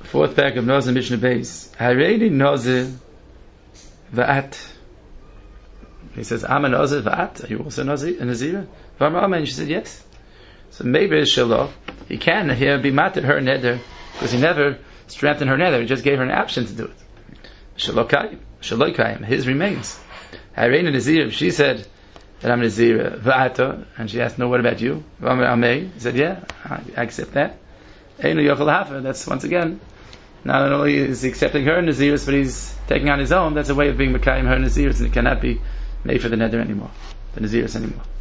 Fourth pack of Nazir Mishnah Beis. Hareini Nazir va'at. He says, I'm a Nazir va'at. Are you also a Nazir? And she said, yes. So maybe it's Shiloh. He can here be mated her neder, because he never strengthened her neder. He just gave her an option to do it. Shiloh Kayim. His remains. Hareini Nazir. She said that I'm a Nazir va'ato, and she asked, no, what about you? He said, yeah, I accept that. That's once again, not only is he accepting her Naziris, but he's taking on his own. That's a way of being Mekayim her Naziris, and it cannot be made for the neder anymore, the Naziris anymore.